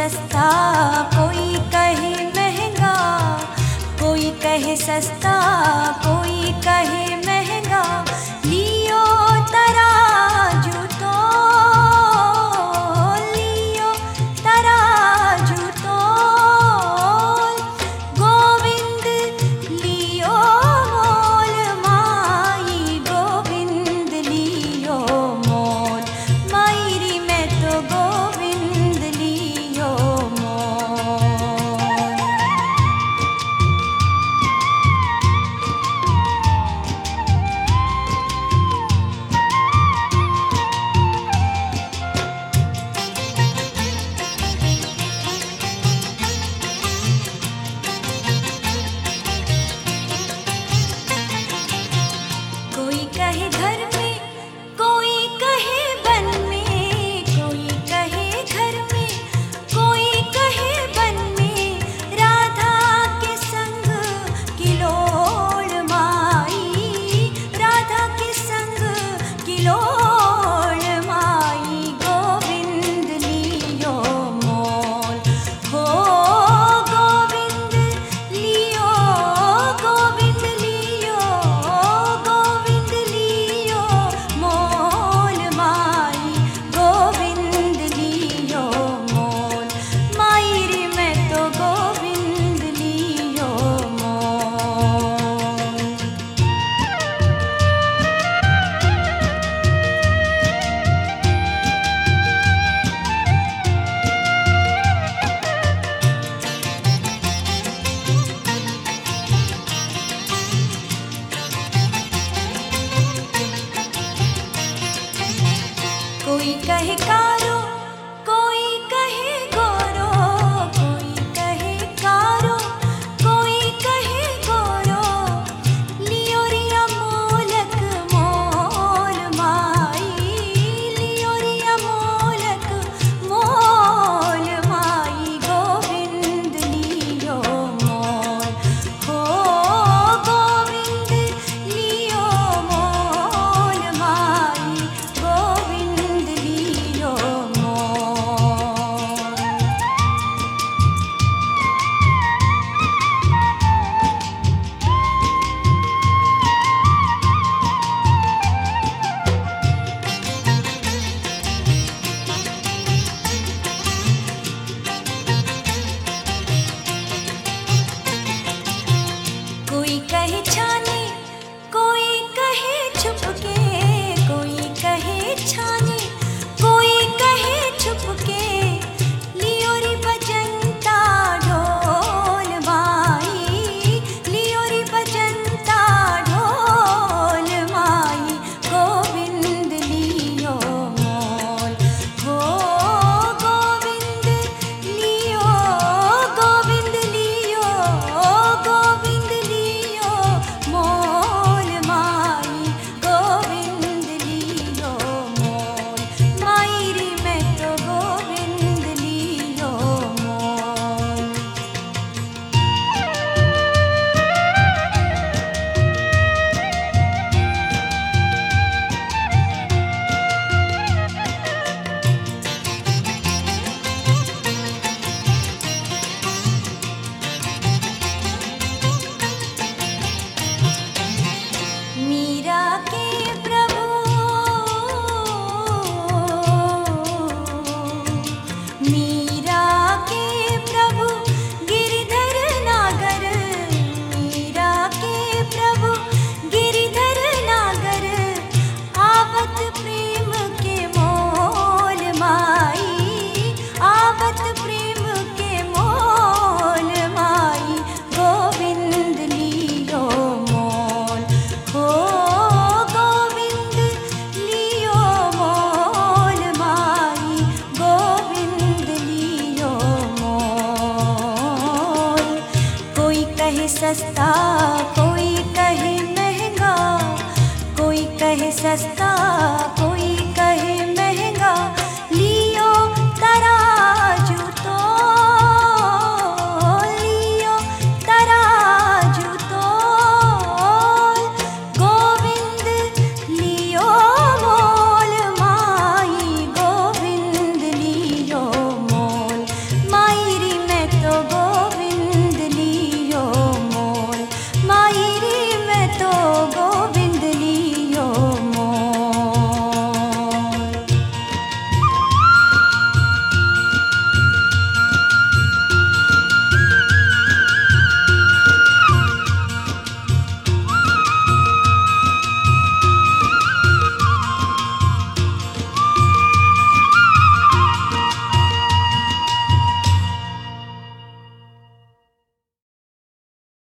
सस्ता, कोई कहे महंगा, कोई कहे सस्ता, कोई कहे महंगा। लियो तराजू तो, लियो तराजू तो, गोविंद लियो मोल माई, गोविंद लियो मोल मायरी, मैं तो गोविंद लियो मोल। कोई कहे घर में, कोई कहे वन में, कोई कहे घर में, कोई कहे वन में। राधा के संग किलोड़ माई, राधा के संग किलोड़ माई, गोविंद लियो मोल हो, गोविंद लियो, गोविंद लियो, गोविंद लियो मोल माई, गोविंद लियो मोल मायरी, मैं तो गोविंद लियो मोल। कोई कहे कारो, कोई कहे गोरो, कोई कहे कारो, कोई कहे गोरो। लियो रिया मोलक मोल माई, लियो रिया मोलक मोल माई, गोविंद लियो मोल हो, गोविंद लियो मोल माई, गोविंद लियो मोल। कोई कहे छाने, कोई कहे छुपके, कोई कहे छाने, कोई कहे छुपके। लियो री बजंता ढोल माई, लियो री बजंता ढोल माई, गोविंद लियो मोल हो, गोविंद लियो, गोविंद लियो, गोविंद लियो मोल माई, गोविंद लियो मोल मायरी, मैं तो गोविंद लियो मोल। मीरा के प्रभु, मीरा के प्रभु गिरिधर नागर, मीरा के प्रभु गिरिधर नागर। आवत प्रेम के मोल माई, आवत प्रेम के मोल माई, गोविंद लियो मोल हो, गोविंद लियो मोल माई, गोविंद लियो मोल। कोई कहे सस्ता, कोई कहे महंगा, कोई कहे सस्ता, कोई